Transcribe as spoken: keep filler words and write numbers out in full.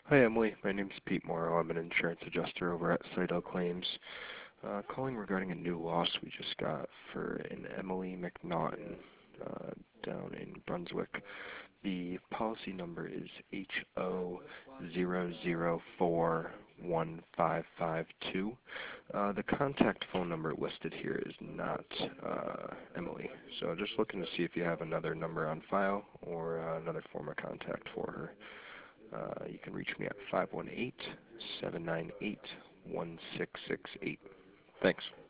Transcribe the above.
Hi Emily, my name's Pete Morrow. I'm an insurance adjuster over at Citadel Claims. Uh, calling regarding a new loss we just got for an Emily McNaughton uh, down in Brunswick. The policy number is H O zero zero four one five five two. Uh, the contact phone number listed here is not uh, Emily, so just looking to see if you have another number on file or uh, another form of contact for her. Uh, you can reach me at five one eight, seven nine eight, one six six eight. Thanks.